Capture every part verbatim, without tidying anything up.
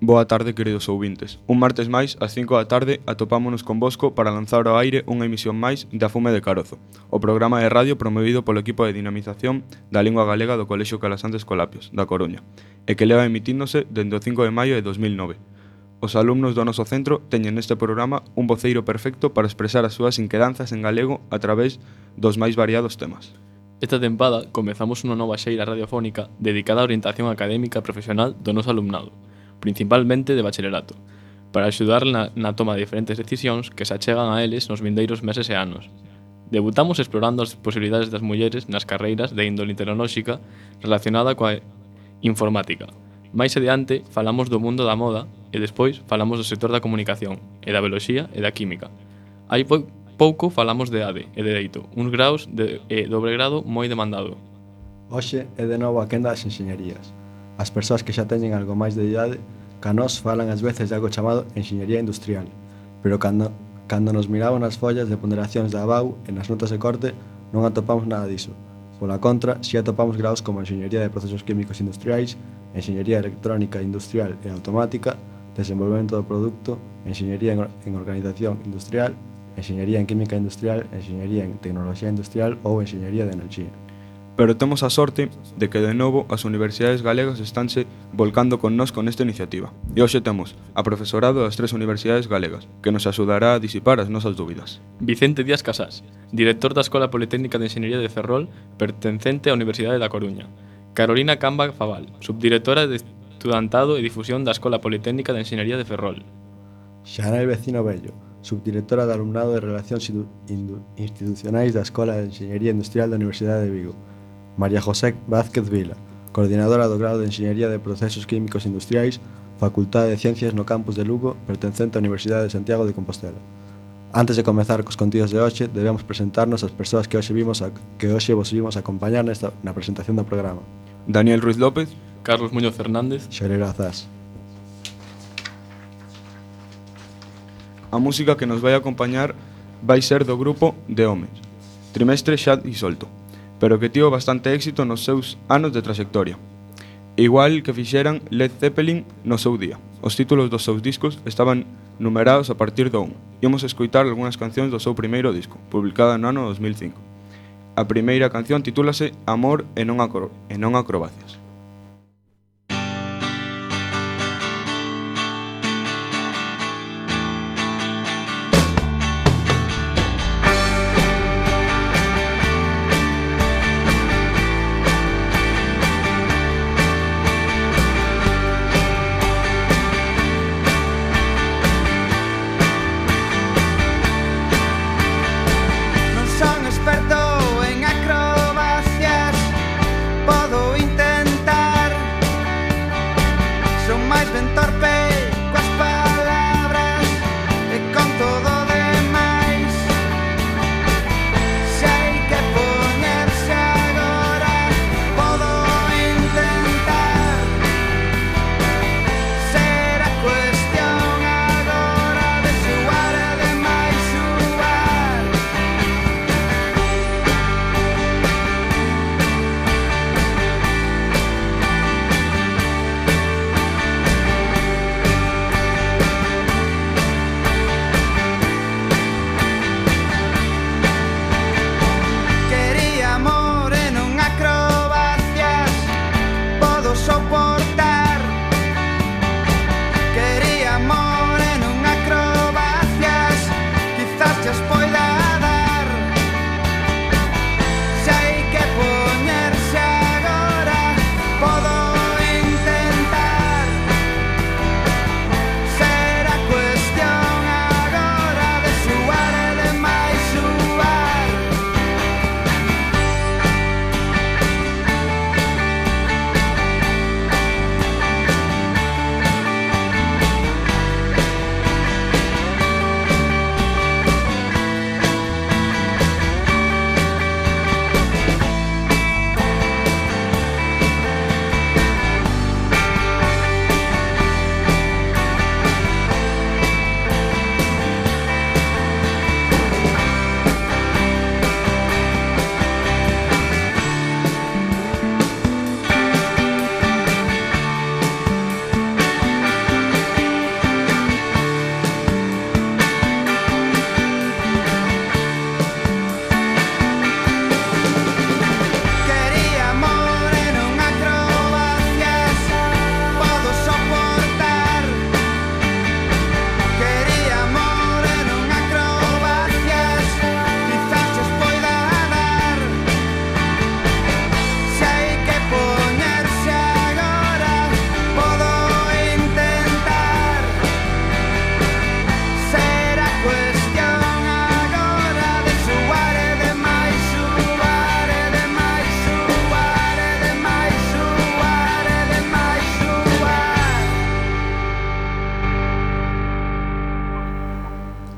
Boa tarde, queridos ouvintes. Un martes máis, ás cinco da tarde, atopámonos convosco para lanzar ao aire unha emisión máis de A Fume de Carozo, o programa de radio promovido polo equipo de dinamización da lingua galega do Colexio Calasantes Colapios, da Coruña, e que leva emitíndose dende o cinco de maio de dos mil nove. Os alumnos do noso centro teñen neste programa un voceiro perfecto para expresar as súas inquedanzas en galego a través dos máis variados temas. Esta tempada comezamos unha nova xeira radiofónica dedicada á orientación académica e profesional do noso alumnado, principalmente de bacharelato, para axudar na, na toma de diferentes decisións que se achegan a eles nos vindeiros meses e anos. Debutamos explorando as posibilidades das mulleres nas carreiras de índole tecnolóxica relacionada coa informática. Mais adiante falamos do mundo da moda e despois falamos do sector da comunicación, e da bioloxía e da química. Hai po- pouco falamos de A D e Dereito, uns graus de e dobre grado moi demandado. Hoxe é de novo a quenda das enxeñerías. As persoas que xa teñen algo máis de idade ca nós falan ás veces de algo chamado enxeñería industrial, pero cando, cando nos miramos nas follas de ponderacións da A B A U e nas notas de corte non atopamos nada diso. Pola contra, si atopamos graus como enxeñería de procesos químicos industriais, enxeñería electrónica industrial e automática, desenvolvemento do produto, enxeñería en, en organización industrial, enxeñería en química industrial, enxeñería en tecnoloxía industrial ou enxeñería de enerxía. Pero temos a sorte de que de novo as universidades galegas estánse volcando con nós con esta iniciativa. E hoxe temos a profesorado das tres universidades galegas, que nos axudará a disipar as nosas dúbidas. Vicente Díaz Casás, director da Escola Politécnica de Enxeñería de Ferrol, pertencente á Universidade da Coruña. Carolina Camba Fabal, subdirectora de Estudantado e Difusión da Escola Politécnica de Enxeñería de Ferrol. Xanel Vecino Bello, subdirectora de Alumnado de Relacións Institucionais da Escola de Enxeñería Industrial da Universidade de Vigo. María José Vázquez Vila, coordinadora do grado de Enxeñería de Procesos Químicos Industriais, Facultade de Ciencias no campus de Lugo, pertencente á Universidade de Santiago de Compostela. Antes de comezar cos contidos de hoxe, debemos presentarnos as persoas que hoxe vimos a, que hoxe vos vimos a acompañar nesta, na presentación do programa. Daniel Ruiz López, Carlos Muñoz Fernández, Xorero Azás. a música que nos vai acompañar vai ser do grupo De Homes, trimestre xa disolto, pero que tivo bastante éxito nos seus anos de trayectoria. Igual que fixeran Led Zeppelin no seu día. Os títulos dos seus discos estaban numerados a partir do un. Imos escoitar algunhas cancións do seu primeiro disco, publicada no ano dos mil cinco. A primeira canción titúlase Amor e non, acro- e non acrobacias. Non son experto en acrobacias, podo intentar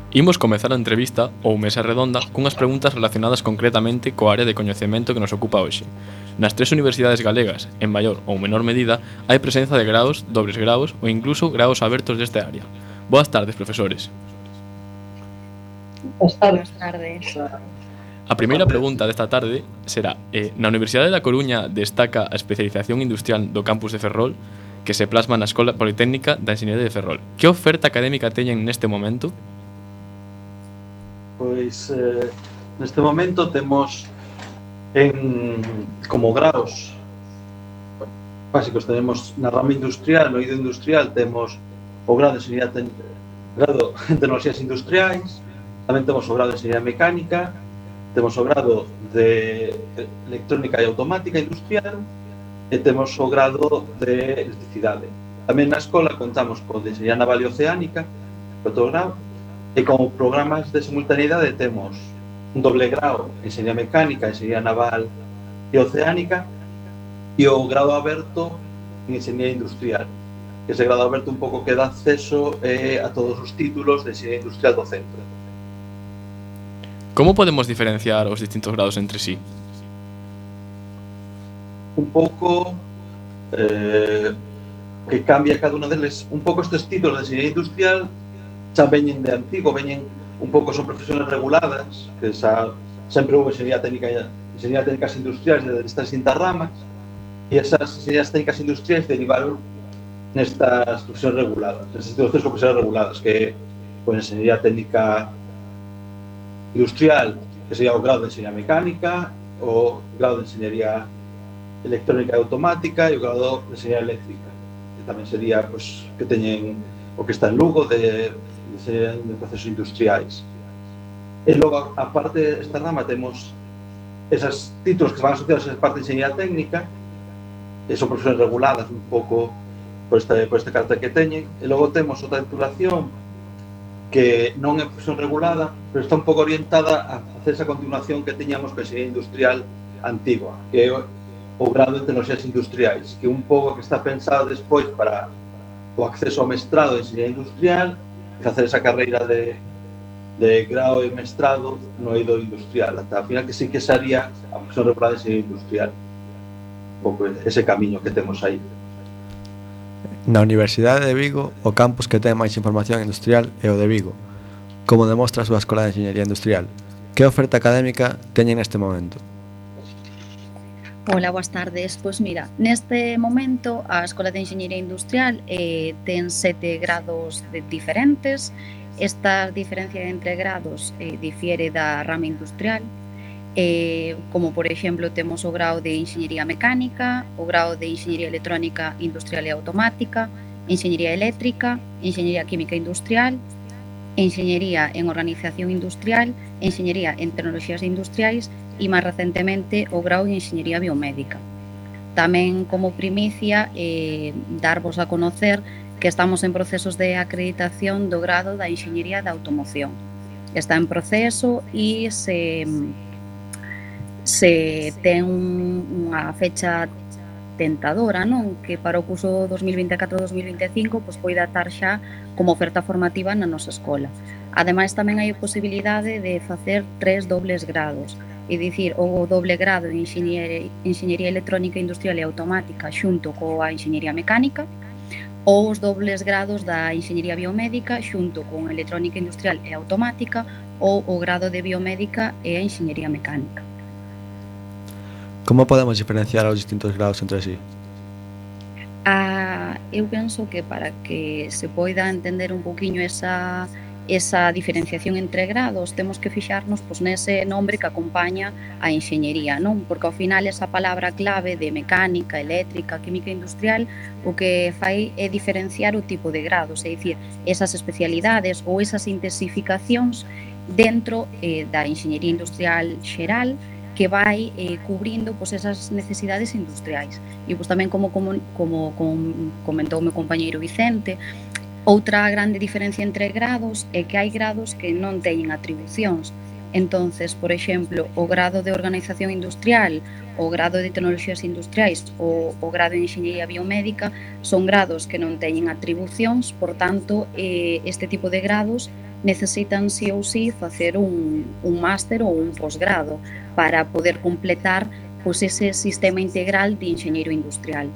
Imos comezar a entrevista ou mesa redonda cunhas preguntas relacionadas concretamente coa área de coñecemento que nos ocupa hoxe. Nas tres universidades galegas, en maior ou menor medida, hai presenza de graos, dobles graos ou incluso graos abertos desta área. Boas tardes, profesores. Boas tardes. Buenas tardes. A primeira pregunta desta tarde será: eh, na Universidade da Coruña destaca a especialización industrial do campus de Ferrol, que se plasma na Escola Politécnica da Enxeñería de Ferrol. Que oferta académica teñen neste momento? Pois eh, neste momento temos en como graos básicos, tenemos na rama industrial, no eido industrial temos o grado de Enxeñería ten, grado en Tecnoloxías Industriais, tamén temos o grado de Enxeñería Mecánica, temos o grado de Electrónica e Automática Industrial e temos o grado de Electricidade. Tamén na escola contamos con de Enxeñería Naval e Oceánica, outro grado, e como programas de simultaneidade temos un doble grao en Enxeñería Mecánica, Enxeñería Naval e Oceánica e o grado aberto en Enxeñería Industrial. Ese grado aberto un pouco que dá acceso eh, a todos os títulos de Enxeñería Industrial do centro. Como podemos diferenciar os distintos grados entre sí? Un pouco eh, que cambia cada uno deles. Un pouco estes títulos de Enxeñería Industrial xa veñen de antigo, veñen un pouco, son profesiones reguladas, que xa sempre houve Enxeñería Técnica, Enxeñería Técnicas Industriais de estas distintas ramas, e esas Enxeñerías Técnicas Industriais derivaron nestas profesiones reguladas, nestas tres profesiones reguladas, que pues, Enxeñería Técnica Industrial, que sería o grado de Enxeñería Mecánica, o grado de Enxeñería Electrónica e Automática e o grado de Enxeñería Eléctrica, que tamén sería pues, que teñen o que está en Lugo de, de, de procesos industriais. E logo, a parte desta rama, temos esos títulos que van asociados a esa parte de Enxeñería Técnica, e son profesiones reguladas un pouco por este, por este carácter que teñen, e logo temos outra titulación que non é profesión regulada, pero está un pouco orientada a hacer esa continuación que teñamos con a enxeñería industrial antigua, que é o grado de tecnoloxías industriais, que é un pouco que está pensado despois para o acceso ao mestrado de enxeñería industrial e facer esa carreira de, de grao e mestrado no eido industrial, ata a final que sí que sería a profesión regulada de enxeñería industrial. Un pouco ese camiño que temos aí. Na Universidade de Vigo, o campus que ten máis información industrial é o de Vigo, como demostra a súa Escola de Enxeñería Industrial. Que oferta académica teñen neste momento? Hola, boas tardes. Pois mira, neste momento a Escola de Enxeñería Industrial eh, ten sete grados de diferentes. Esta diferencia entre grados eh, difiere da rama industrial, eh, como por exemplo temos o grao de Enxeñería Mecánica, o grao de Enxeñería Electrónica Industrial e Automática, Enxeñería Eléctrica, Enxeñería Química Industrial, Enxeñería en Organización Industrial, Enxeñería en Tecnoloxías Industriais e máis recentemente o grao en Enxeñería Biomédica. Tamén como primicia eh, darvos a conocer que estamos en procesos de acreditación do grado da Enxeñería da Automoción. Está en proceso e se se ten unha fecha tentadora, non? Que para o curso dos mil vinte e catro dos mil vinte e cinco pois poida estar xa como oferta formativa na nosa escola. Ademais, tamén hai a posibilidade de facer tres dobles grados, é dicir, o doble grado en Enxeñería, Enxeñería Electrónica Industrial e Automática xunto coa Enxeñería Mecánica, ou os dobles grados da Enxeñería Biomédica xunto con Electrónica Industrial e Automática, ou o grado de Biomédica e a Enxeñería Mecánica. Como podemos diferenciar os distintos grados entre sí? Ah, eu penso que para que se poida entender un poquinho esa, esa diferenciación entre grados, temos que fixarnos pois, nese nombre que acompaña a enxeñería, non? Porque ao final esa palabra clave de mecánica, eléctrica, química industrial, o que fai é diferenciar o tipo de grados, é dicir, esas especialidades ou esas intensificacións dentro eh, da enxeñería industrial xeral, que vai eh, cubrindo pois, esas necesidades industriais. E pois, tamén como, como, como, como comentou o meu compañeiro Vicente, outra grande diferencia entre grados é que hai grados que non teñen atribucións. Entonces, por exemplo, o grado de Organización Industrial, o grado de Tecnoloxías Industriais ou o grado de Enxeñería Biomédica son grados que non teñen atribucións, por tanto, eh, este tipo de grados necesitan sí ou sí facer un, un máster ou un posgrado para poder completar pois, ese sistema integral de enxeñeiro industrial.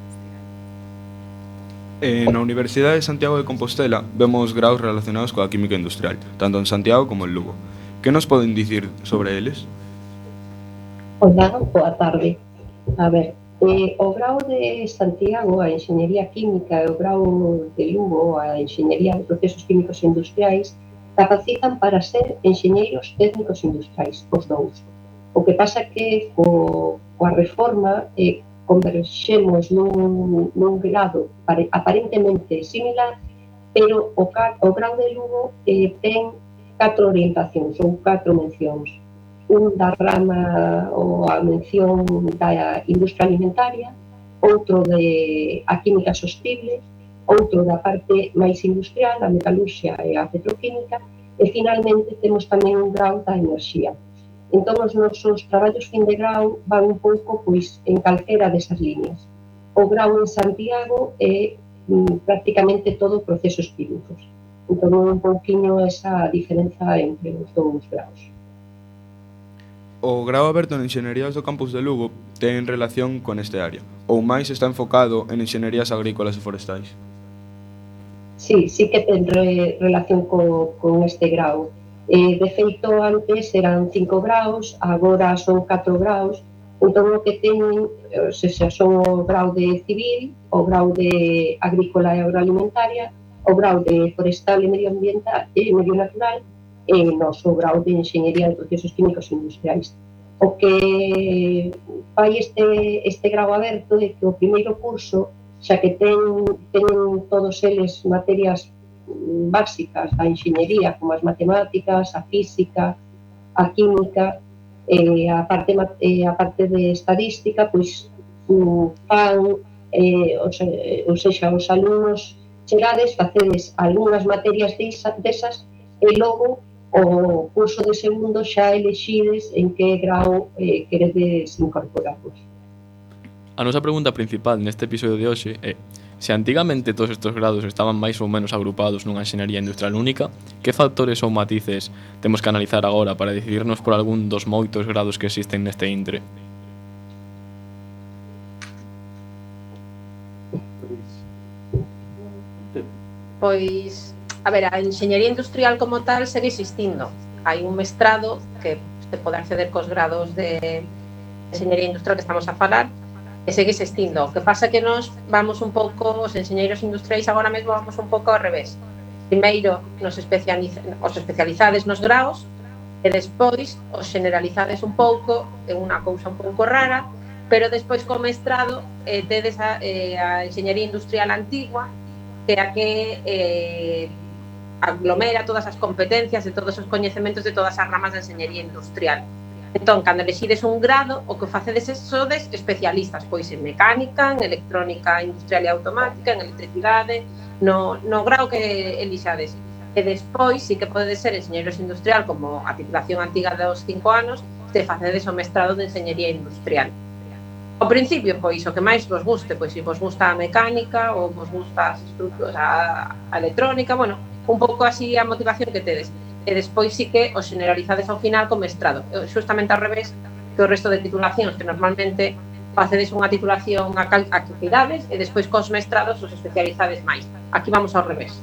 Eh, na Universidade de Santiago de Compostela vemos graus relacionados coa química industrial, tanto en Santiago como en Lugo. Que nos poden dicir sobre eles? Hola, boa tarde. A ver, eh, o grau de Santiago, a Enxeñería Química, e o grau de Lugo, a Enxeñería de Procesos Químicos e Industriais, capacitan para ser enxeñeiros técnicos industriais, os dous. O que pasa que co, coa reforma eh, converxemos nun, nun grado aparentemente similar, pero o, o grau de Lugo eh, ten catro orientacións ou catro mencións. Un da rama ou a mención da industria alimentaria, outro de a química sostible, outro da parte máis industrial, a metalurxia e a petroquímica, e finalmente temos tamén un grau da enerxía. Entón, os nosos traballos fin de grau van un pouco pois, en calquera desas líneas. O grau en Santiago é mm, prácticamente todo procesos químicos. Entón, un pouquinho esa diferenza entre os dous graus. O grao aberto en Enxeñerías do campus de Lugo ten relación con este área, ou máis está enfocado en enxeñerías agrícolas e forestais? Sí, sí que ten re, relación co, con este grau. Eh, de feito, antes eran cinco graus, agora son catro graus, entón o que teñen, se xa son o grau de civil, o grau de agrícola e agroalimentaria, o grau de forestal e medioambiental e medio natural, e o noso grau de enxeñería de procesos químicos e industriais. O que fai este, este grau aberto é que o primeiro curso, xa que ten, ten todos eles materias básicas da enxeñería, como as matemáticas, a física, a química, e a parte, e a parte de estadística, pois fan, eh, ou, se, ou seja, os alumnos chegades, facedes algunhas materias desas, e logo o curso de segundo xa elexides en que grau eh, queredes incorporarvos. A nosa pregunta principal neste episodio de hoxe é: se antigamente todos estes grados estaban máis ou menos agrupados nunha enxeñería industrial única, que factores ou matices temos que analizar agora para decidirnos por algún dos moitos grados que existen neste intre? Pois, a ver, a enxeñería industrial como tal segue existindo. Hai un mestrado que se pode acceder cos grados de enxeñería industrial que estamos a falar, e segue existindo. O que pasa que nós vamos un pouco, os enxeñeiros industriais agora mesmo vamos un pouco ao revés. Primeiro nos especializa, os especializades nos graos e despois os generalizades un pouco, é unha cousa un pouco rara, pero despois co mestrado eh, tedes a, eh, a enxeñería industrial antigua, que é a que eh, aglomera todas as competencias e todos os coñecementos de todas as ramas de enxeñería industrial. Entón, cando elexides un grado, o que facedes é sodes especialistas, pois en mecánica, en electrónica industrial e automática, en electricidade, no, no grado que elixades. E despois, sí que pode ser enxeñeiros industrial, como a titulación antiga dos cinco anos, te facedes o mestrado de enxeñería industrial. Ao principio, pois, o que máis vos guste, pois, se vos gusta a mecánica ou vos gusta as estructuras, a, a electrónica, bueno, un pouco así a motivación que tedes. E despois sí que os generalizades ao final co mestrado. Justamente ao revés que o resto de titulacións, que normalmente facedes unha titulación a actividades e despois cos mestrados os especializades máis. Aquí vamos ao revés.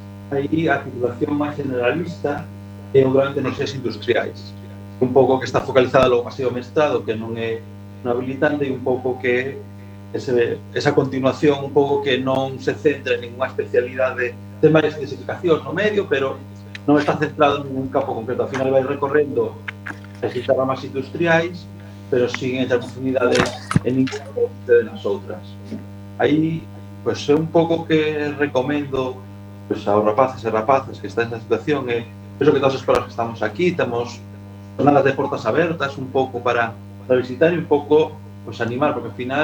Aí a titulación máis generalista é o grau de tecnoloxías industriais. Un pouco que está focalizada logo máis o mestrado, que non é non habilitante, e un pouco que ese, esa continuación un pouco que non se centra en ninguna especialidade, ten varias clasificacións no medio, pero non está centrado en un campo concreto. Ao final vai recorrendo as ramas industriais, pero sin entrar profundidade en ninguna de nas outras. Aí, pois, é un pouco que recomendo pois, aos rapaces e rapazas que están nesta situación, e penso que todas as escolas que estamos aquí temos jornadas de portas abertas, un pouco para, para visitar e un pouco pois, animar, porque ao final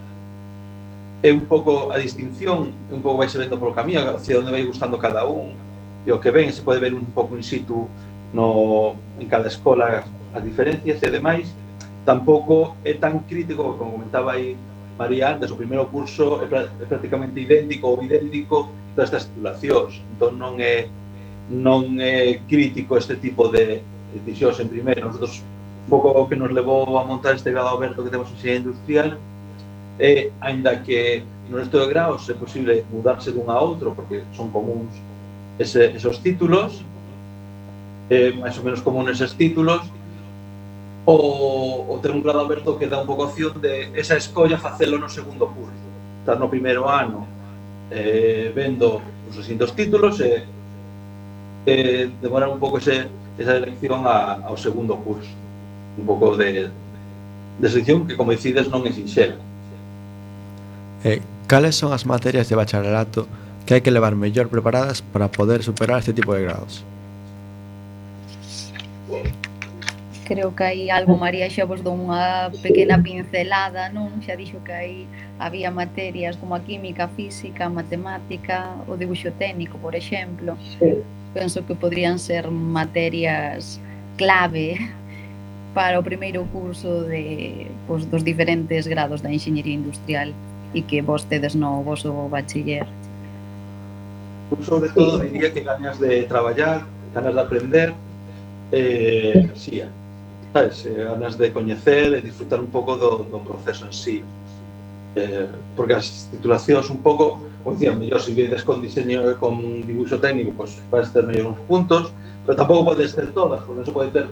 é un pouco a distinción, un pouco vai se vendo polo camiño, hacia onde vai gustando cada un, e o que ven se pode ver un pouco in situ no, en cada escola as diferencias, e ademais tampouco é tan crítico, como comentaba aí María antes, o primeiro curso é, é prácticamente idéntico ou idéntico todas estas titulacións, entón non é non é crítico este tipo de decisións en primeiro. Nosotros, un pouco o que nos levou a montar este grado aberto que temos en Enxeñería Industrial é, aínda que no resto de graos é posible mudarse dun a outro, porque son comuns ese, esos títulos, é máis ou menos común eses títulos, o, o ter un grado aberto que dá un pouco a opción de esa escolla facelo no segundo curso. Estar no primeiro ano eh, vendo os distintos títulos e eh, demorar un pouco ese, esa elección a, ao segundo curso. Un pouco de, de selección que, como decides, non é sinxela. Eh, cales son as materias de bacharelato que hai que levar mellor preparadas para poder superar este tipo de grados? Creo que hai algo, María, xa vos dou unha pequena pincelada, non? Xa dixo que hai, había materias como a química, física, matemática, o dibuixo técnico, por exemplo. Sí. Penso que podrían ser materias clave para o primeiro curso de, pues, dos diferentes grados da enxeñería industrial e que vos tedes no voso bachiller. Sobre todo, diría que ganas de traballar, ganas de aprender, eh, sí, sabes, eh, ganas de coñecer e disfrutar un pouco do, do proceso en sí. Eh, porque as titulacións un pouco, como dicía, mellor se vides con diseño e con dibuixo técnico, pues vais ter mellor uns puntos, pero tampouco podes ter todas, porque non se pode ter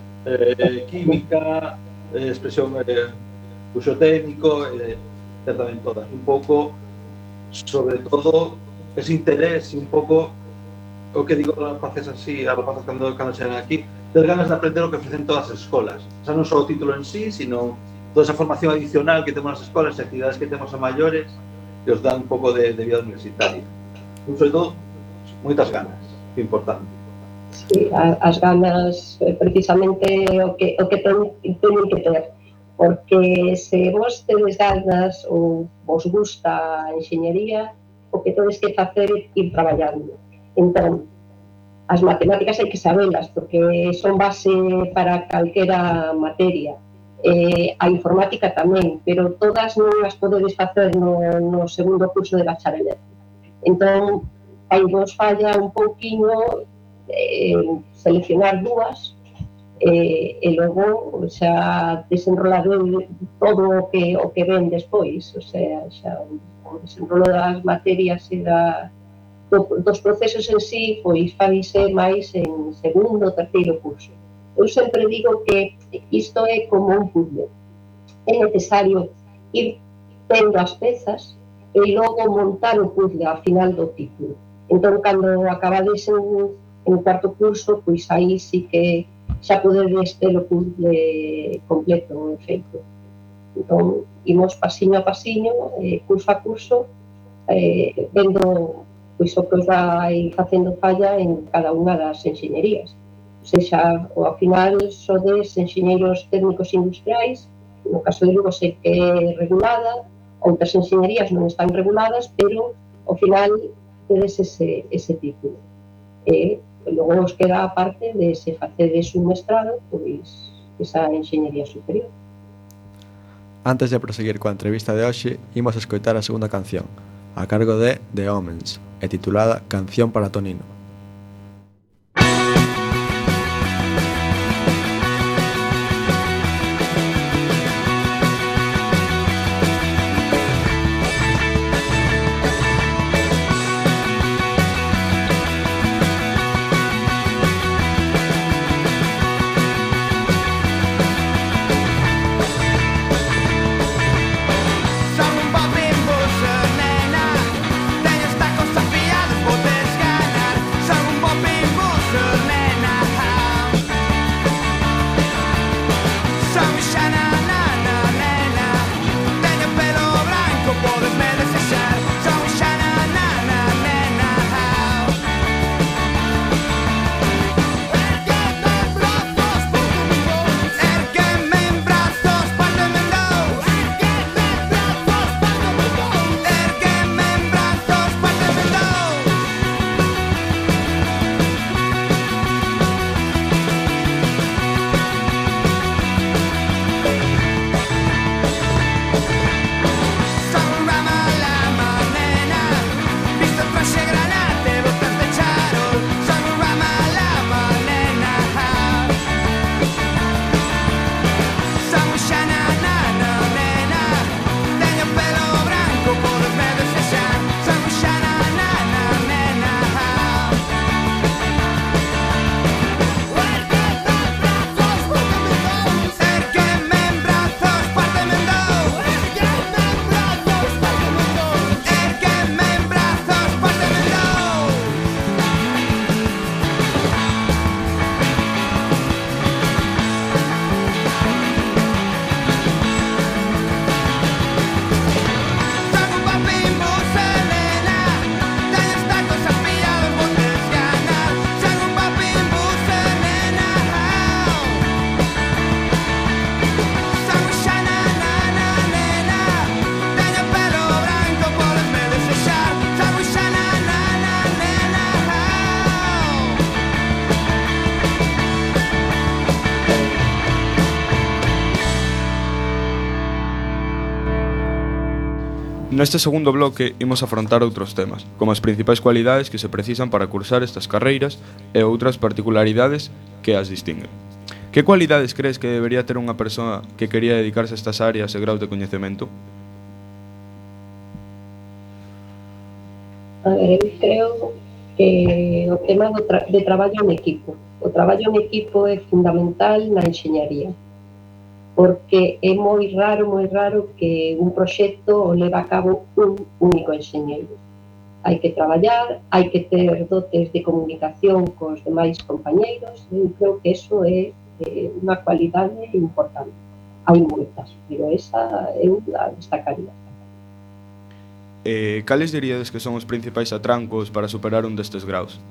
eh, química, eh, expresión, eh, dibuixo técnico, eh, ter tamén todas. Un pouco, sobre todo, ese interés e un pouco o que digo as rapaces así, as rapaces cando, cando chegan aquí, ter ganas de aprender o que ofrecen todas as escolas. O sea, non só o título en sí, sino toda esa formación adicional que temos nas escolas e actividades que temos a maiores que os dan un pouco de, de vida universitaria. E, sobre todo, moitas ganas, que é importante. Sí, as ganas precisamente o que, o que ten, teñen que ter, porque se vos tedes ganas ou vos gusta a enxeñería, o que tedes que facer é ir traballando. Entón, as matemáticas hai que sabelas, porque son base para calquera materia. Eh, a informática tamén, pero todas non as podedes facer no, no segundo curso de bacharelato. Entón, aí vos falla un pouquiño eh, seleccionar dúas eh, e logo xa desenrolar todo o que, o que ven despois, o sea, xa o desenrolo das materias e da, do, dos procesos en sí, pois faise máis en segundo ou terceiro curso. Eu sempre digo que isto é como un puzzle. É necesario ir tendo as pezas e logo montar o puzzle ao final do título. Entón, cando acabades en, en cuarto curso, pois aí sí que xa podedes ter o puzzle completo feito. Entón, imos pasiño a pasiño, eh, curso a curso, eh, vendo pois, o que os vai facendo falla en cada unha das enxeñerías. O seja, ao final sodes enxeñeiros técnicos industriais, no caso de Lugo sei que é regulada, outras enxeñerías non están reguladas, pero ao final tedes ese, ese título. E logo os queda a parte de se facedes un mestrado, pois esa enxeñería superior. Antes de proseguir coa entrevista de hoxe, imos a escoitar a segunda canción, a cargo de The Omens, e titulada Canción para Tonino. Teño os tacos afiados, podes ganar. Neste segundo bloque imos afrontar outros temas, como as principais cualidades que se precisan para cursar estas carreiras e outras particularidades que as distinguen. Que cualidades crees que debería ter unha persoa que quería dedicarse a estas áreas e graus de coñecemento? A ver, eu creo que o tema do tra de traballo en equipo. O traballo en equipo é fundamental na enxeñaría, porque é moi raro, moi raro que un proxecto o leva a cabo un único enxeñeiro. Hai que traballar, hai que ter dotes de comunicación cos demais compañeiros, e eu creo que eso é eh, unha cualidade importante. Hai moitas, pero esa eu a destacaría. Eh, cales diríades que son os principais atrancos para superar un destes graus?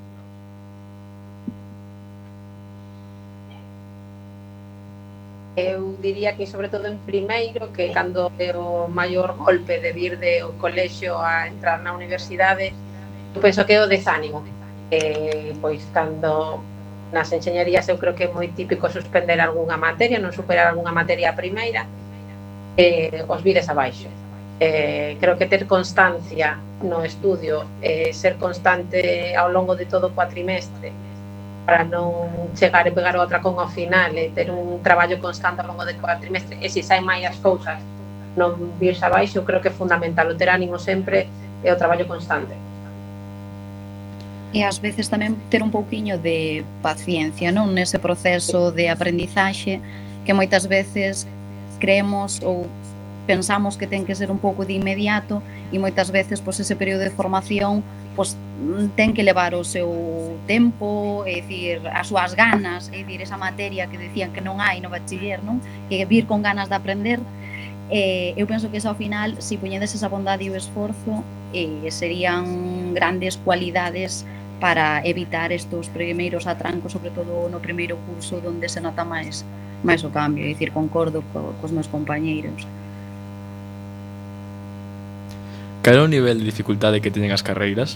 Eu diría que sobre todo en primeiro, que cando é o maior golpe de vir de o colexio a entrar na universidade, eu penso que é o desánimo. Eh, pois cando nas enxeñerías eu creo que é moi típico suspender algunha materia, non superar algunha materia a primeira, eh, os vides abaixo. Eh, creo que ter constancia no estudio, eh, ser constante ao longo de todo o cuatrimestre, para non chegar e pegar outra con ao final e ter un traballo constante ao longo do cuatrimestre, e se saen máis as cousas non virse abaixo, creo que é fundamental o ter ánimo sempre e o traballo constante. E ás veces tamén ter un pouquiño de paciencia, non? Nese proceso de aprendizaxe que moitas veces creemos ou pensamos que ten que ser un pouco de inmediato e moitas veces pois, ese período de formación pois, ten que levar o seu tempo, é dicir, as súas ganas, é dicir, esa materia que decían que non hai no bachiller, non? Que vir con ganas de aprender. Eh, eu penso que esa ao final, se poñedes esa bondade e o esforzo, eh, serían grandes cualidades para evitar estos primeiros atrancos, sobre todo no primeiro curso, onde se nota máis máis o cambio, é dicir, concordo co, cos meus compañeiros. Cal é o nivel de dificultade que teñen as carreiras?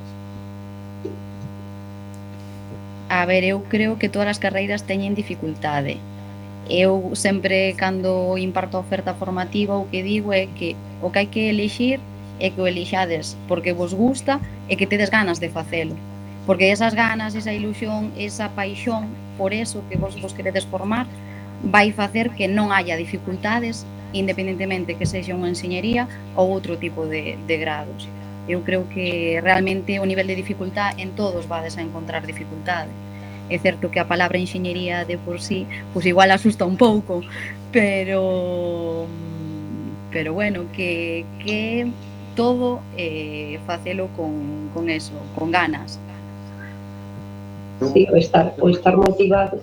A ver, eu creo que todas as carreiras teñen dificultade. Eu sempre, cando imparto a oferta formativa, o que digo é que o que hai que elixir é que o elixades porque vos gusta e que tedes ganas de facelo. Porque esas ganas, esa ilusión, esa paixón por eso que vos vos queredes formar vai facer que non haya dificultades, independentemente que sexa unha enxeñería ou outro tipo de, de grados. Eu creo que realmente o nivel de dificultad en todos vades a encontrar dificultade. É certo que a palabra enxeñería de por sí, pois igual asusta un pouco, pero pero bueno, que, que todo eh, facelo con, con eso, con ganas. Sí, o estar, o estar motivado.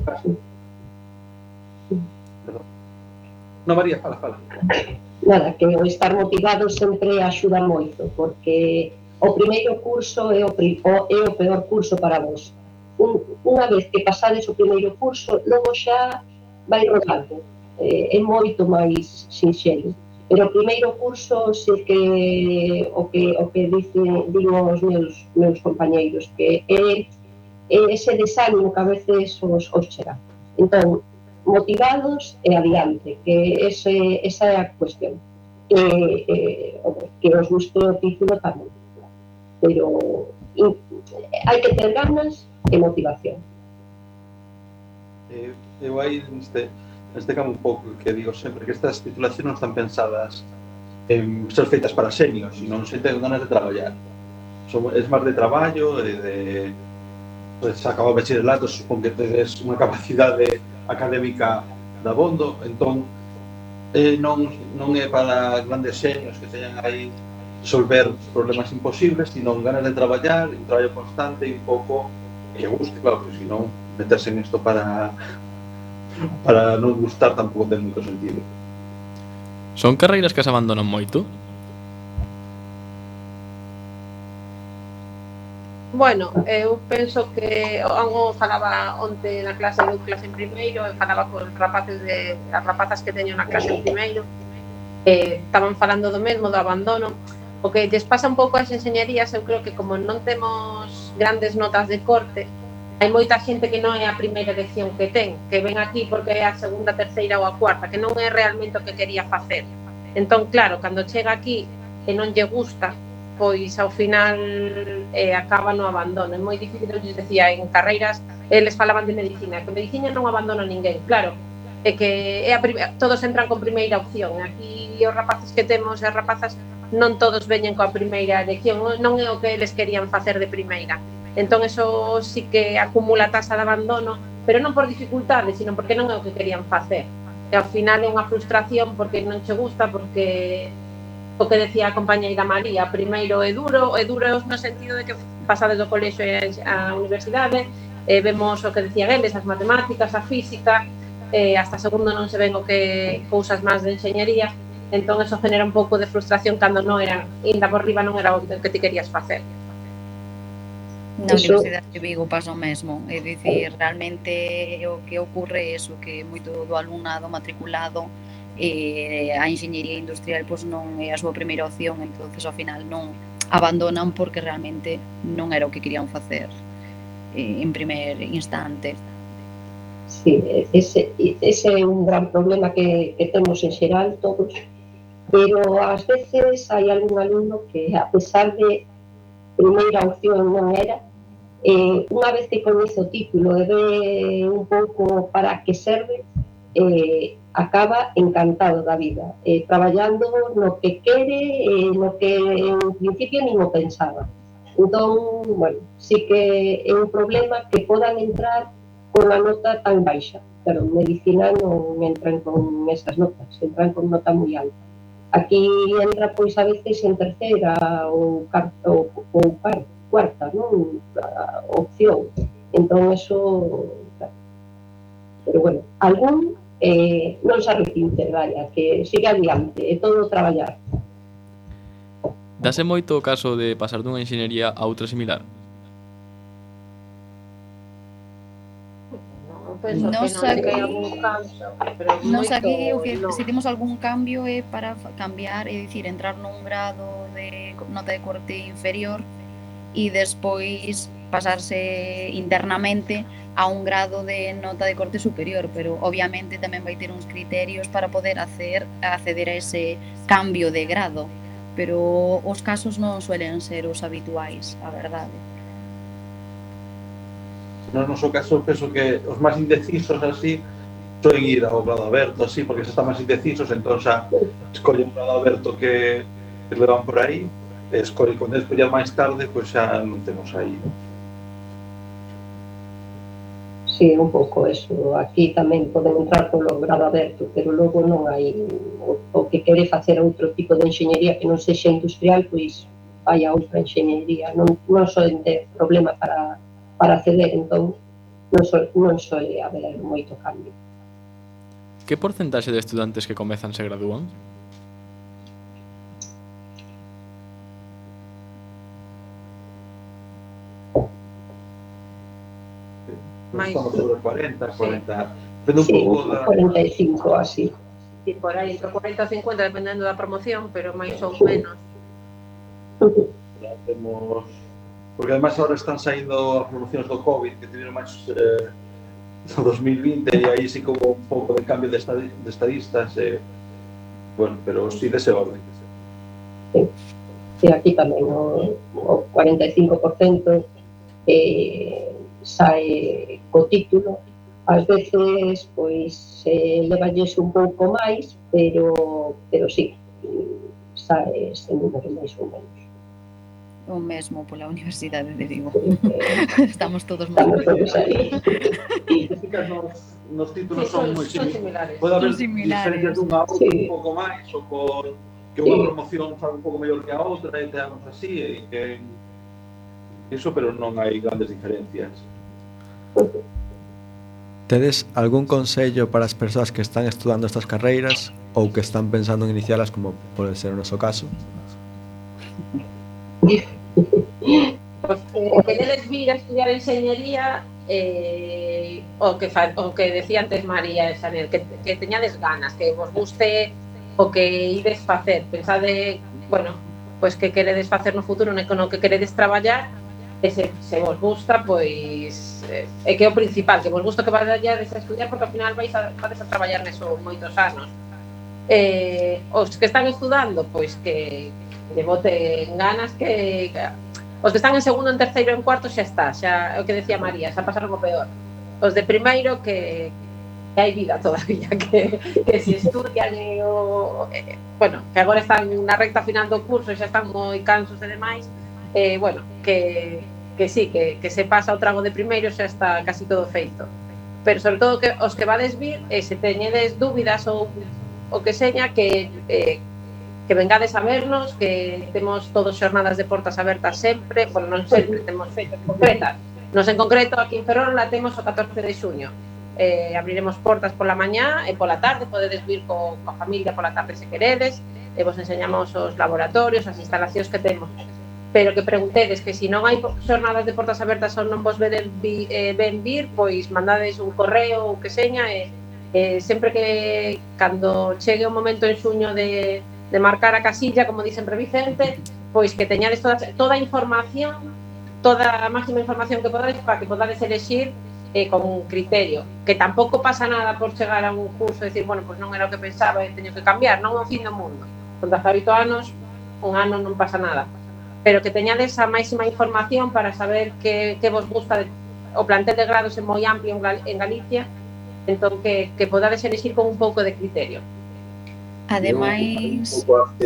No, María, fala, fala. Nada, que o estar motivado sempre axuda moito, porque o primeiro curso é o, pri, o, é o peor curso para vos. Un, unha vez que pasades o primeiro curso, logo xa vai rodando. Eh, é moito máis sinxelo. Pero o primeiro curso sei que o que, o que dicen, din os meus, meus compañeiros, que é, é ese desánimo que a veces os, os chega. Entón, motivados e adiante, que ese, esa é a cuestión. Que, eh, que os guste o título tamén. Pero in, hai que ter ganas e motivación. Eh, eu aí neste, neste campo un pouco que digo sempre que estas titulacións non están pensadas en ser feitas para seniors, sino non se ten ganas de traballar. Son, é máis de traballo, de, de pues, acabou o bachillerato, supón que tedes unha capacidade académica da bondo, entón eh, non, non é para grandes seniors que teñan aí resolver problemas imposibles, sino ganas de traballar, un traballo constante e un pouco que guste, claro, porque senón meterse en isto para para non gustar tampouco ten moito sentido. Son carreiras que se abandonan moito? Bueno, eu penso que algo falaba onte na clase de clase en primeiro, e falaba con rapaces de as rapazas que teño na clase en primeiro, eh, estaban falando do mesmo, do abandono. O que lles pasa un pouco ás enxeñerías, eu creo que como non temos grandes notas de corte, hai moita xente que non é a primeira elección que ten, que ven aquí porque é a segunda, terceira ou a cuarta, que non é realmente o que quería facer. Entón, claro, cando chega aquí e non lle gusta, pois ao final eh, acaba no abandono. É moi difícil, eu lles decía, en carreiras eles falaban de medicina, que medicina non abandona ninguén, claro, é que é a primeira, todos entran con primeira opción. Aquí os rapaces que temos e as rapazas non todos veñen coa primeira elección, non é o que eles querían facer de primeira. Entón, eso sí que acumula tasa de abandono, pero non por dificultades, sino porque non é o que querían facer. E ao final é unha frustración porque non che gusta, porque o que decía a compañeira María, primeiro é duro, é duro no sentido de que pasades do colexio á universidade, eh, vemos o que decía eles, as matemáticas, a física, eh, hasta segundo non se ven o que cousas máis de enxeñería, entón eso genera un pouco de frustración cando non era, ainda por riba non era o que ti querías facer. Na Universidade de Vigo pasa o mesmo, é dicir, realmente o que ocorre é iso, que moito do alumnado matriculado eh, a enxeñería industrial pois non é a súa primeira opción, entonces ao final non abandonan porque realmente non era o que querían facer eh, en primer instante. Sí, ese, ese é un gran problema que, que temos en xeral todos, pero ás veces hai algún alumno que, a pesar de primeira opción non era, eh, unha vez que coñece o título e ve un pouco para que serve, eh, acaba encantado da vida, eh, traballando no que quere, eh, no que en principio nin o pensaba. Entón, bueno, sí que é un problema que podan entrar con a nota tan baixa, pero en medicina non entran con esas notas, entran con nota moi alta. Aquí entra, pois, a veces en terceira ou, ou, ou cuarta, non? A opción. Entón, eso... Pero, bueno, algún eh, non se arrepinte, vaya, que siga adiante, é todo traballar. Dase moito o caso de pasar dunha enxeñería a outra similar? Penso Nos que non, aquí, que hai algún cambio, pero nos moito, aquí o que no. se temos algún cambio é para cambiar, é dicir, entrar nun grado de nota de corte inferior e despois pasarse internamente a un grado de nota de corte superior, pero obviamente tamén vai ter uns criterios para poder hacer, acceder a ese cambio de grado, pero os casos non suelen ser os habituais, a verdade. No noso caso, penso que os máis indecisos así suelen ir ao grado aberto, así, porque se están máis indecisos, entón xa escollen un grado aberto que, que levan por aí, e escollen, quando escollen máis tarde, pois xa non temos aí. Sí, un pouco eso. Aquí tamén poden entrar polo grado aberto, pero logo non hai o, o que quere facer outro tipo de enxeñería que non sexa industrial, pois vai a outra enxeñería. Non, non soen ter problema para para acceder, entón non, so, non soe haber moito cambio. Que porcentaxe de estudantes que comezan se gradúan? Mais... Estamos sobre cuarenta, cuarenta... Depende un Sí, pouco da... cuarenta e cinco, así. Sí, por aí, entre cuarenta e cincuenta, dependendo da promoción, pero máis ou menos. Temos... Porque además ahora están saindo as promocións do COVID que tiveron máis eh, no dos mil vinte e aí sí que houve un pouco de cambio de, estadi de estadistas eh, bueno, pero sí dese orden. Sí, sí, aquí tamén o, o cuarenta e cinco por cento eh, sae co título, ás veces pois se eh, levalles un pouco máis, pero, pero sí, sae ese número máis ou menos. O mesmo pola Universidade de Vigo. Eh, Estamos todos Estamos moi todos aí. E nos, nos títulos Sí, son son, moi son similares. similares. Pode haber Son similares. diferencias dunha a outra Sí. un pouco máis, ou por que unha Sí. promoción fa un pouco mellor que a outra e teamos así, e que iso, pero non hai grandes diferencias. Tedes algún consello para as persoas que están estudando estas carreiras ou que están pensando en inicialas, como pode ser o noso caso? Pois, eh, queredes vir a estudiar enxeñería, eh, o, que fa, o que decía antes María e Xanel, que, que teñades ganas, que vos guste o que ides facer, pensade, bueno, pois que queredes facer no futuro, no que queredes traballar, e se, se vos gusta, pois eh, é que é o principal, que vos gusta que vayades a estudiar, porque ao final vais a, vais a traballar neso moitos anos. Eh, os que están estudando, pois que lle boten ganas que, que os que están en segundo, en terceiro, en cuarto xa está, xa é o que decía María, xa pasaron o peor. Os de primeiro que, que hai vida todavía, que, que se estudian e o, eh, bueno, que agora están na recta final do curso e xa están moi cansos e demais, eh, bueno, que, que sí, que, que se pasa o trago de primeiro xa está casi todo feito. Pero sobre todo que os que vades vir, eh, se teñedes dúbidas ou o que seña, que eh, que vengades a vernos, que temos todos xornadas de portas abertas sempre, bueno, non sempre, temos feitas concretas. Nos en concreto, aquí en Ferrol, la temos o catorce de xuño. Eh, abriremos portas pola mañá e pola tarde, podedes vir co, coa familia pola tarde se queredes, e vos enseñamos os laboratorios, as instalacións que temos. Pero que preguntedes que se non hai xornadas de portas abertas ou non vos veden vi, eh, ben vir, pois mandades un correo ou que seña, e eh, sempre que, cando chegue o momento en xuño de de marcar a casilla, como di sempre Vicente, pois que teñades toda, toda a información, toda a máxima información que podades para que podades elexir eh, con un criterio. Que tampouco pasa nada por chegar a un curso e decir, bueno, pois non era o que pensaba e teño que cambiar, non é o fin do mundo. Con dezaoito anos, un ano non pasa nada. Pero que teñades a máxima información para saber que, que vos gusta. De, o plantel de grados é moi amplio en, Gal, en Galicia, entón que, que podades elexir con un pouco de criterio. Ademais,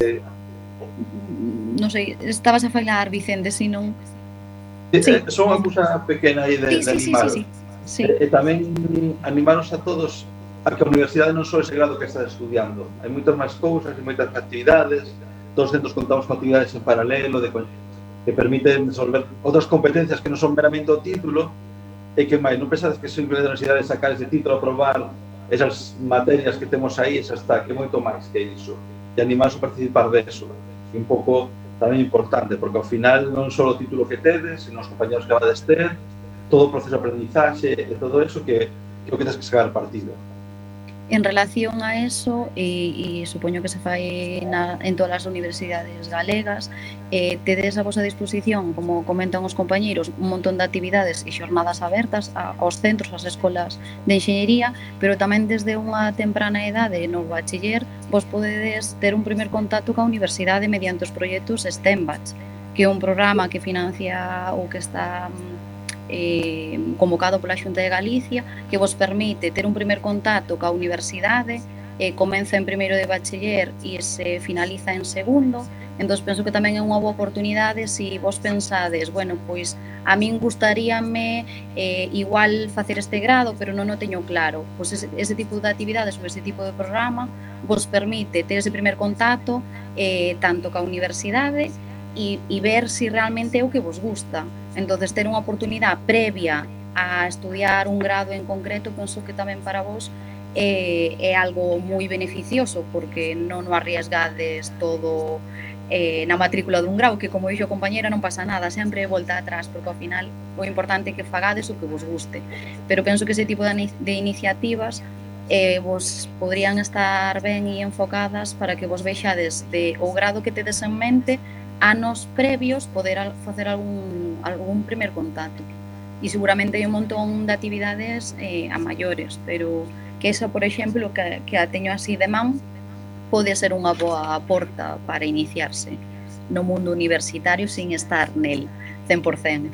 non sei, estabas a falar, Vicente, se non... Sí. Son unha cousa pequena aí de, sí, de sí, animar. sí, sí, sí. E, e tamén animaros a todos a que a universidade non só ese grado que estás estudiando. Hai moitas máis cousas, hai moitas actividades, todos os centros contamos con actividades en paralelo de, que permiten resolver outras competencias que non son meramente o título, e que máis, non pensades que simplemente a universidade sacar ese título, aprobar esas materias que temos aí, esa está, que moito máis que iso, e animaros a participar deso, que un pouco tamén importante, porque ao final non só o título que tedes, sino os compañeros que vades ter, todo o proceso de aprendizaxe e todo eso que, que o que tens que sacar partido. En relación a eso, e, e supoño que se fai na, en todas as universidades galegas, eh, tedes a vosa disposición, como comentan os compañeiros, un montón de actividades e xornadas abertas a, aos centros, ás escolas de enxeñería, pero tamén desde unha temprana idade no bachiller vos podedes ter un primer contacto ca universidade mediante os proxectos STEMBACH, que é un programa que financia ou que está Eh, convocado pola Xunta de Galicia, que vos permite ter un primer contacto ca universidade, eh, comeza en primeiro de bachiller e se finaliza en segundo. Entón penso que tamén é unha boa oportunidade se vos pensades, bueno, pois a min gustaríame eh, igual facer este grado, pero non o teño claro. Pois ese, ese tipo de actividades ou ese tipo de programa vos permite ter ese primer contacto eh, tanto ca universidade e, e ver se si realmente é o que vos gusta. Entonces, ter unha oportunidade previa a estudiar un grado en concreto, penso que tamén para vos é, é algo moi beneficioso, porque non o arriesgades todo eh, na matrícula dun grau, que como dixo a compañera non pasa nada, sempre volta atrás, porque ao final o importante é que fagades o que vos guste. Pero penso que ese tipo de, de iniciativas eh, vos podrían estar ben e enfocadas para que vos vexades de o grado que tedes en mente anos previos poder facer algún, algún primer contacto. E seguramente hai un montón de actividades eh, a maiores, pero que esa, por exemplo, que, que a teño así de man, pode ser unha boa porta para iniciarse no mundo universitario sin estar nel cen por cen.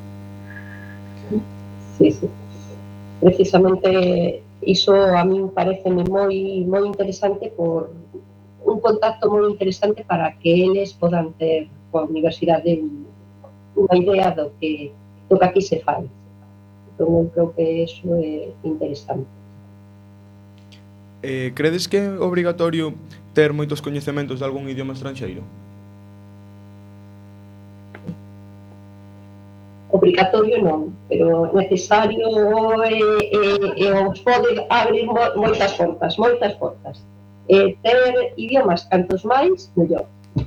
Sí, sí. Precisamente iso a min pareceme moi moi interesante, por un contacto moi interesante para que eles podan ter coa universidade unha idea do que, do que aquí se fai. Entón, eu creo que iso é interesante. Eh, credes que é obrigatorio ter moitos coñecementos de algún idioma estranxeiro? Obrigatorio non, pero necesario e, e, e os pode abrir moitas portas, moitas portas. E ter idiomas cantos máis, mellor.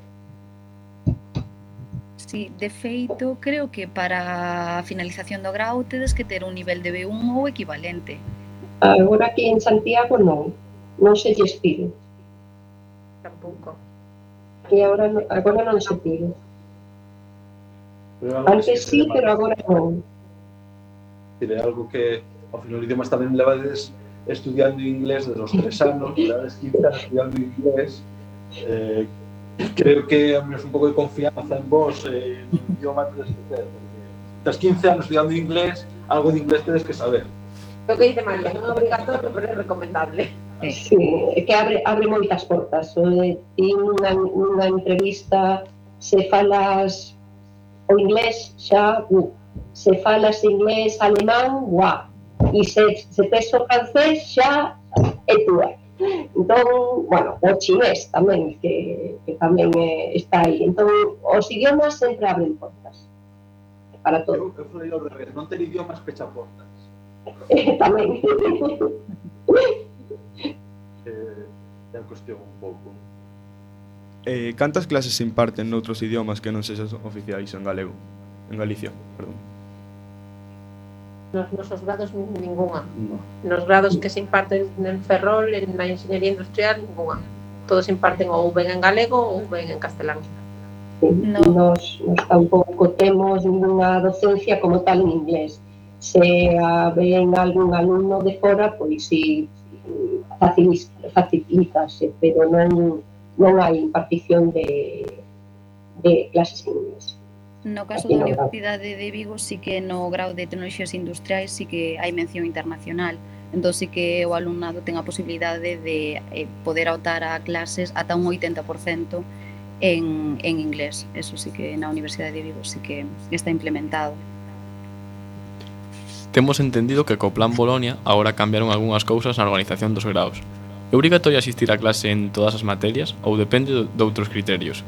Sí, de feito, creo que para a finalización do grau tedes que ter un nivel de B un ou equivalente. Agora aquí en Santiago non, non se lles pide. Tampouco. E agora, agora non se pide. Antes sí, pero agora non. É algo que, ao final, os idiomas tamén levades estudiando inglés desde os tres anos, levades quince anos estudiando inglés, eh, creo que a menos un pouco de confianza en vos eh, no idioma tedes que ter, porque tras quince anos estudiando inglés, algo de inglés tedes que saber. O que dice María, non é obrigatorio, pero é recomendable. Sí, é que abre, abre moitas portas. Eh, ti nunha, nunha entrevista se falas o inglés xa, uh, se falas inglés alemán, guau, e se, se tes o francés xa é túa. Entón, bueno, o chinés tamén, que, que tamén eh, está aí. Entón, os idiomas sempre abren portas para todo. Eu, eu falei ao revés, non ter idiomas pecha portas. Eh, tamén. Eh, é a cuestión un pouco. Eh, cantas clases se imparten noutros idiomas que non sexas oficiais en galego? En Galicia, perdón. Nos nosos grados ningunha. No. Nos grados que se imparten en Ferrol, en la Ingeniería Industrial, ningunha. Todos se imparten ou ben en galego ou ben en castelán. No. Nos, nos tampouco temos ninguna docencia como tal en inglés. Se a ven algún alumno de fora, pois si facilítase, pero non, non hai impartición de, de clases en inglés. No caso da Universidade de Vigo, sí que no grau de Tecnoloxías Industriais sí que hai mención internacional. Entón sí que o alumnado ten a posibilidade de eh, poder optar a clases ata un oitenta por cento en, en inglés. Eso sí que na Universidade de Vigo sí que está implementado. Temos entendido que co Plan Bolonia agora cambiaron algunhas cousas na organización dos graos. É obrigatorio asistir a clase en todas as materias ou depende de outros criterios?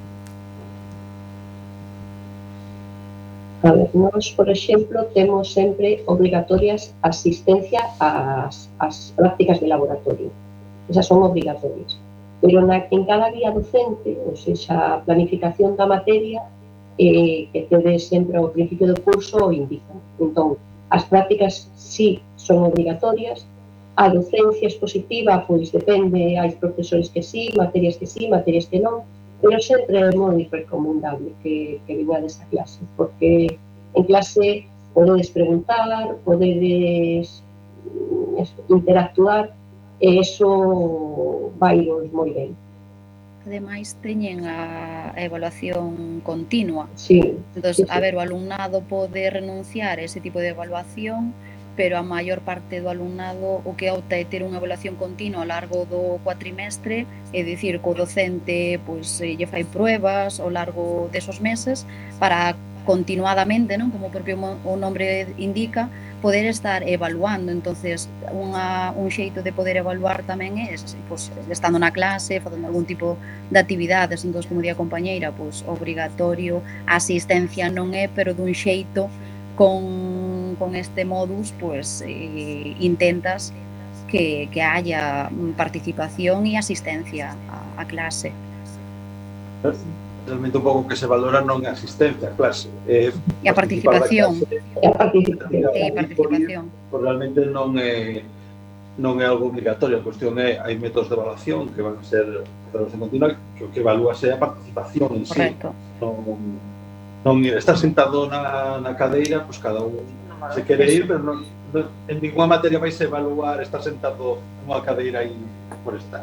A ver, nós, por exemplo, temos sempre obrigatorias asistencia ás, ás prácticas de laboratorio. Esas son obrigatorias. Pero na, en cada guía docente, ou seja, a planificación da materia, eh, que tedes sempre ao principio do curso o indican. Entón, as prácticas sí son obrigatorias, a docencia expositiva, pois depende, hai profesores que sí, materias que sí, materias que non, pero sempre é moi recomendable que, que veñades a clase, porque en clase podedes preguntar, podedes interactuar, e iso vai moi ben. Ademais, teñen a evaluación continua. Sí. Entón, sí, sí. a ver, o alumnado pode renunciar a ese tipo de evaluación, pero a maior parte do alumnado o que opta é ter unha evaluación continua ao largo do cuatrimestre, é dicir, co docente pois, lle fai pruebas ao largo desos meses para continuadamente, non, como o propio o nombre indica, poder estar evaluando. Entonces, unha, un xeito de poder evaluar tamén é pois, estando na clase, facendo algún tipo de actividades. Entón, como di a compañeira, pois, obrigatorio, a asistencia non é, pero dun xeito con, con este modus, pues eh, intentas que, que haya participación e asistencia a, a clase. Realmente un pouco que se valora non a asistencia a clase, é e a participación. E a participación. E participación. Por, realmente non é non é algo obligatorio, a cuestión é hai métodos de evaluación que van a ser evaluación continua, que o que evalúase é a participación en sí. Correcto. Non, non ir, estar sentado na, na cadeira, pois cada un se quere ir, pero non, non, en ninguna materia vais a evaluar estar sentado nunha cadeira aí por estar.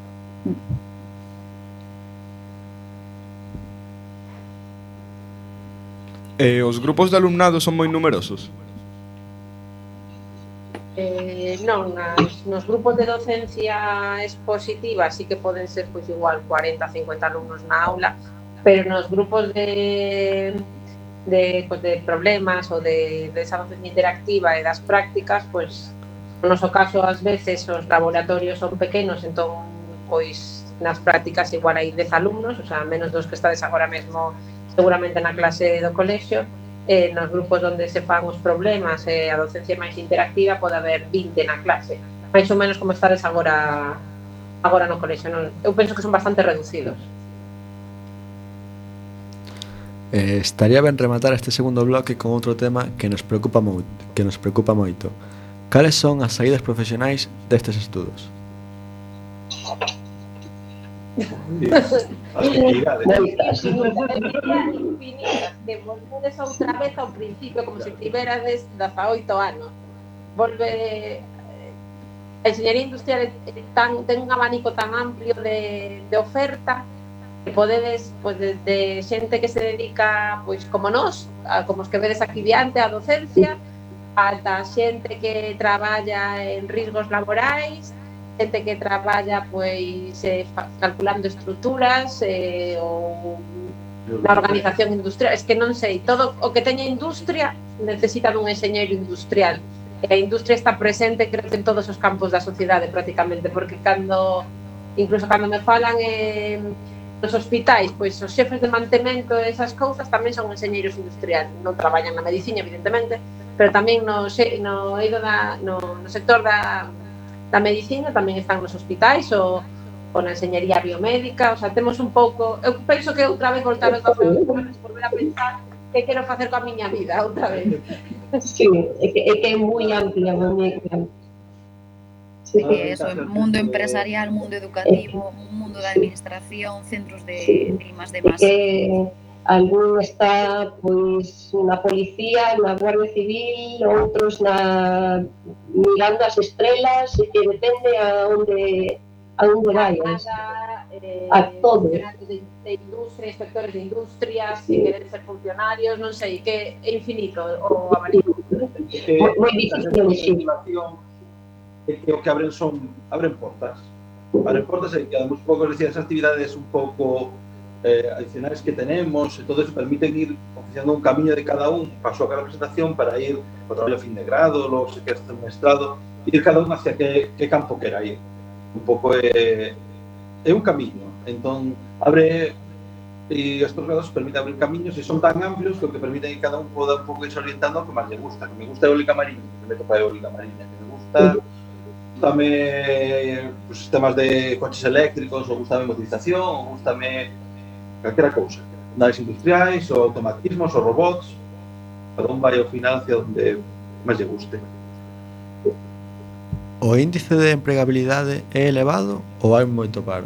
Eh, os grupos de alumnado son moi numerosos? Eh, non, nas, nos grupos de docencia expositiva sí que poden ser pois igual cuarenta a cincuenta alumnos na aula, pero nos grupos de, de, pues, de problemas ou de, de esa docencia interactiva e das prácticas, pues, no noso caso, ás veces, os laboratorios son pequenos, entón, pois, nas prácticas igual hai dez alumnos, o sea, menos dos que estades agora mesmo seguramente na clase do colexio, e nos grupos onde se fan os problemas e a docencia máis interactiva pode haber vinte na clase, máis ou menos como estades agora agora no colexio, non? Eu penso que son bastante reducidos. Eh, estaría ben rematar este segundo bloque con outro tema que nos preocupa moito, que nos preocupa moito. Cales son as saídas profesionais destes estudos? As actividades. Que volvedes outra vez ao principio como se tiverades dezaoito anos. Volve a enxeñería industrial tan, ten un abanico tan amplio de, de oferta podedes, pois, de, de xente que se dedica, pois, como nós, a, como os que vedes aquí diante, a docencia, ata xente que traballa en riscos laborais, xente que traballa, pois, eh, calculando estruturas, eh, ou na organización industrial. Es que non sei, todo o que teña industria necesita dun enxeñeiro industrial. E a industria está presente, creo que en todos os campos da sociedade, prácticamente, porque cando, incluso cando me falan en nos hospitais, pois os xefes de mantemento e esas cousas tamén son enxeñeiros industriales, non traballan na medicina, evidentemente, pero tamén no, no, eido da, no, no sector da, da medicina tamén están nos hospitais ou, ou na enxeñería biomédica. O sea, temos un pouco, eu penso que outra vez voltar aos doce volver a pensar que quero facer coa miña vida outra vez. Sí, é que é, que é moi amplia, moi amplia. Sí, que eso, mundo empresarial, mundo educativo, mundo da administración, centros de, sí. de más de más. Que algún está pois na policía, na Guardia Civil, outros na mirando as estrelas, e que depende a onde a onde vayas. Eh, a todo. De, de industria, inspectores de industria, sí. Si queren ser funcionarios, non sei, que é infinito o abanico. Moi, moi difícil de elegir. É que o que abren son, abren portas. Abren portas e que además un pouco decía, esas actividades un pouco eh, adicionales que tenemos, e todo eso permiten ir oficiando un camiño de cada un, paso a cada presentación para ir ao traballo a fin de grado, logo se quer hacer un mestrado, ir cada un hacia que, que campo quera ir. Un pouco é, é un camiño, entón abre, e estos grados permiten abrir camiños e son tan amplios que o que permiten que cada un poda un pouco irse orientando o que máis le gusta. Que me gusta a eólica marina, que me meto para a eólica marina, que me gusta gustame pues, sistemas de coches eléctricos, ou gustame motorización, ou gustame calquera cousa, naves industriais, ou automatismos, ou robots. Cada un vai ao final hacia onde máis lle guste. O índice de empregabilidade é elevado ou hai moito paro?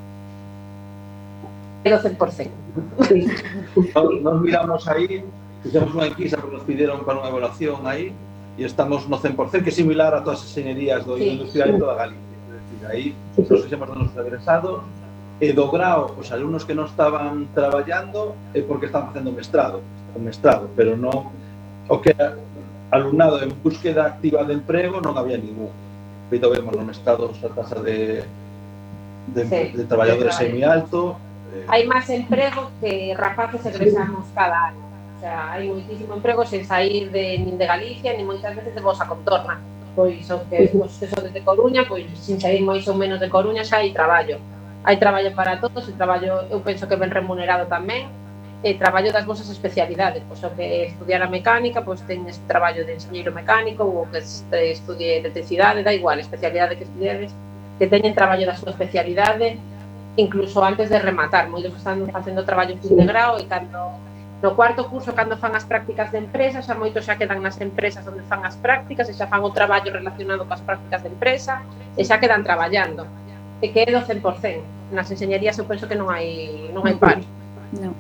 É do cen por cento. Nos, nos miramos aí, fixemos unha enquisa que nos pidieron para unha evaluación aí, e estamos no cen por cento, que é similar a todas as enxeñerías do sí. industrial de toda Galicia. É dicir, aí nos fixemos dos nosos egresados, e do grao, os alumnos que non estaban traballando é porque están facendo mestrado, un mestrado, pero non o que alumnado en búsqueda activa de emprego non había ningún. Feito vemos nos mestrados a tasa de, de, sí, de traballadores é moi alto. Hai máis emprego que rapaces egresamos cada ano. O sea, hai moitísimo emprego sen sair de, nin de Galicia, nin moitas veces de vosa contorna. Pois, o que, os que son de Coruña, pois, sin sair máis ou menos de Coruña, xa hai traballo. Hai traballo para todos, e traballo, eu penso que ben remunerado tamén, e traballo das vosas especialidades. Pois, o que estudiar a mecánica, pois, tenes traballo de enxeñeiro mecánico, ou que estudie electricidade, da igual, especialidade que estudiades, que teñen traballo da súa especialidade, incluso antes de rematar. Moitos están facendo traballo fin de grao, e cando no cuarto curso, cando fan as prácticas de empresa, xa moitos xa quedan nas empresas onde fan as prácticas, e xa fan o traballo relacionado coas prácticas de empresa, e xa quedan traballando. E que é do cen por cento. Nas enxeñerías eu penso que non hai, non hai paro. Non.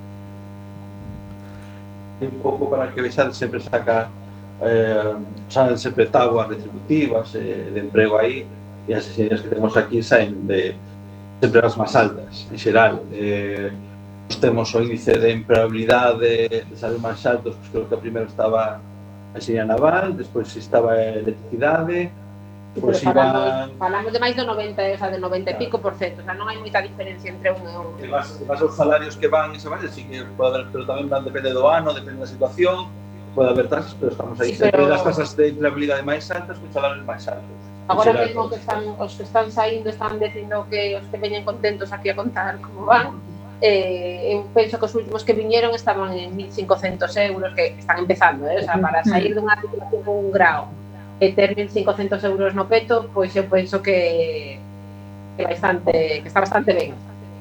Un pouco para que vexades, sempre saca eh, saen sempre tabuas retributivas eh, de emprego aí, e as enxeñerías que temos aquí saen de sempre as máis altas, en xeral. Eh, temos o índice de empregabilidade de saber máis altos, pois creo que primeiro estaba a enxeñería naval, despois estaba a electricidade, depois iban... Falamos de máis do noventa, o sea, de noventa e pico por cento, o sea, non hai moita diferencia entre un e outro. E vas, vas aos salarios que van, esa base, sí que pode haber, pero tamén van, depende do ano, depende da situación, pode haber tasas, pero estamos aí sí, sempre pero... das tasas de empregabilidade máis altas con salarios máis altos. Agora mesmo que están, os que están saindo están dicindo que os que veñen contentos aquí a contar como van. Eh, eu penso que os últimos que viñeron estaban en mil cincocentos euros, que están empezando, eh? O sea, para sair dunha titulación con un grao e ter mil cincocentos euros no peto, pois eu penso que, que, bastante, que está bastante ben.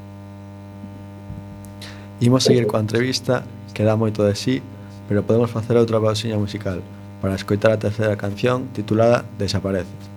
Imos seguir coa entrevista, que dá moito de sí, pero podemos facer outra pausiña musical para escoitar a terceira canción titulada Desapareces.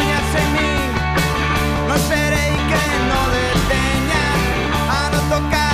Tocar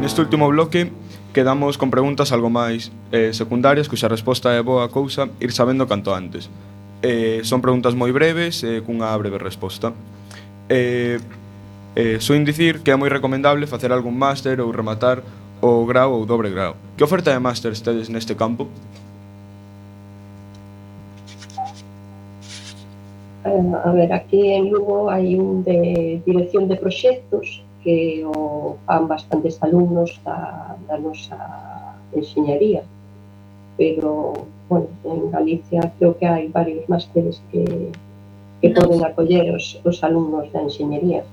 neste último bloque quedamos con preguntas algo máis eh, secundarias, cuxa resposta é boa cousa ir sabendo canto antes. Eh, son preguntas moi breves e eh, cunha breve resposta. Eh, eh, soin dicir que é moi recomendable facer algún máster ou rematar o grau ou dobre grau. Que oferta de máster tedes neste campo? A ver, aquí en Lugo hai un de dirección de proxectos que o fan bastantes alumnos da, da nosa enxeñería, pero, bueno, en Galicia creo que hai varios másteres que, que Nos, poden acoller os, os alumnos da enxeñería.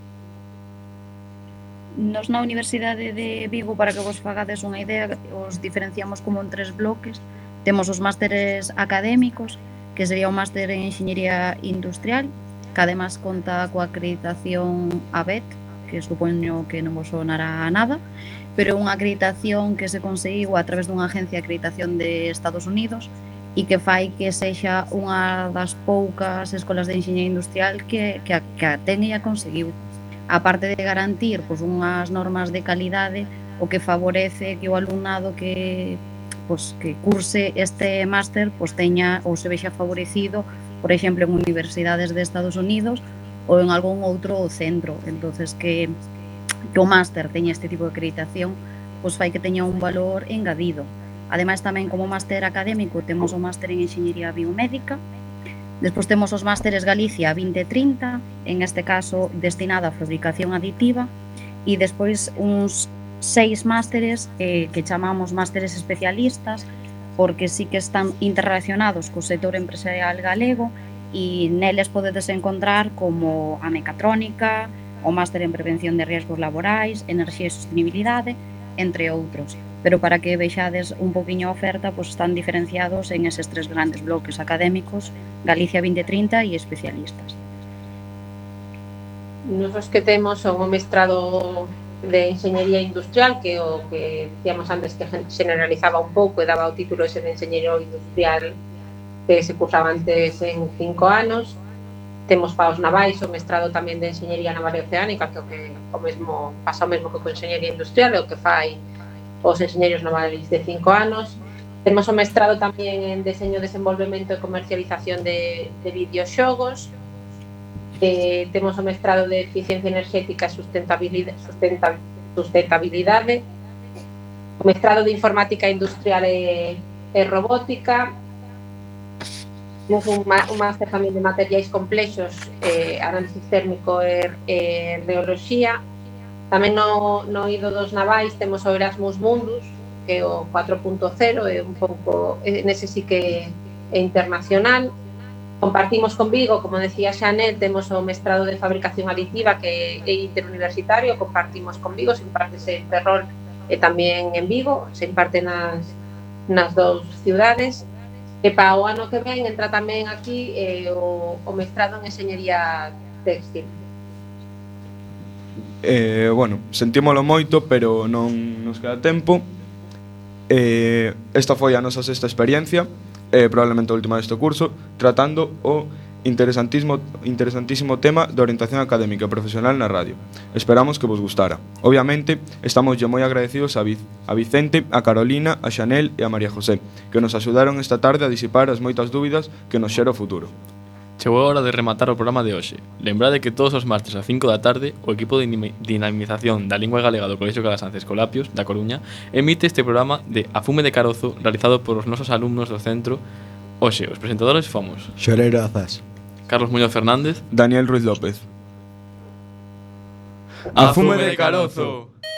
nos na Universidade de Vigo, para que vos fagades unha idea, os diferenciamos como en tres bloques. Temos os másteres académicos, que sería o máster en Enxeñería Industrial, que además conta coa acreditación A B E T, que supoño que non vos sonará a nada, pero é unha acreditación que se conseguiu a través dunha agencia de acreditación de Estados Unidos e que fai que sexa unha das poucas escolas de enxeñería industrial que, que, a, que a ten e a conseguiu. A parte de garantir pois, unhas normas de calidade, o que favorece que o alumnado que, pois, que curse este máster pois, teña ou se vexa favorecido, por exemplo, en universidades de Estados Unidos ou en algún outro centro. Entonces que, que o máster teña este tipo de acreditación pois fai que teña un valor engadido. Ademais, tamén como máster académico temos o máster en Enxeñería Biomédica. Despois temos os másteres Galicia vinte trinta, en este caso destinado a fabricación aditiva, e despois uns seis másteres eh, que chamamos másteres especialistas, porque sí que están interrelacionados co sector empresarial galego, e neles podedes encontrar como a mecatrónica, o máster en prevención de riesgos laborais, enerxía e sostenibilidade, entre outros. Pero para que vexades un poquinho a oferta, pois están diferenciados en eses tres grandes bloques académicos, Galicia vinte trinta e especialistas. Nos os que temos son o mestrado de Enxeñería Industrial, que o que decíamos antes que generalizaba un pouco e daba o título ese de Enxeñeiro Industrial que se cursaba antes en cinco anos. Temos para os navais o mestrado tamén de Enxeñería Naval e Oceánica, que o que o mesmo pasa o mesmo que con Enxeñería Industrial, é o que fai os enxeñeiros navais de cinco anos. Temos o mestrado tamén en Deseño, Desenvolvemento e Comercialización de, de Videoxogos. Eh, temos o mestrado de Eficiencia Energética e Sustentabilidade, sustenta, Sustentabilidade. O mestrado de Informática Industrial e, e Robótica. Temos un, un máster tamén de Materiais Complexos, eh, Análisis Térmico e, e Reoloxía. Tamén no, no ido dos navais temos o Erasmus Mundus, que é o cuatro punto cero, é un pouco, nese sí que é internacional. Compartimos con Vigo, como decía Xanel, temos o mestrado de Fabricación Aditiva, que é interuniversitario, compartimos con Vigo, se impártese en Ferrol e tamén en Vigo, se imparte nas, nas dous ciudades. E para o ano que ven entra tamén aquí eh, o, o mestrado en Enxeñería Téxtil. Eh, bueno, sentímolo moito, pero non nos queda tempo. Eh, esta foi a nosa sexta experiencia, eh, probablemente a última deste curso, tratando o interesantísimo, interesantísimo tema de orientación académica e profesional na radio. Esperamos que vos gustara. Obviamente, estamos moi agradecidos a, Vic, a Vicente, a Carolina, a Xanel e a María José, que nos axudaron esta tarde a disipar as moitas dúbidas que nos xera o futuro. Chegou a hora de rematar o programa de hoxe. Lembrade que todos os martes a cinco da tarde o equipo de dinamización da lingua galega do Colexio Calasanz Escolapios da Coruña emite este programa de A Fume de Carozo realizado por os nosos alumnos do centro. Hoxe, os presentadores fomos Xoreiro Azas, Carlos Muñoz Fernández, Daniel Ruiz López. A Fume de Carozo.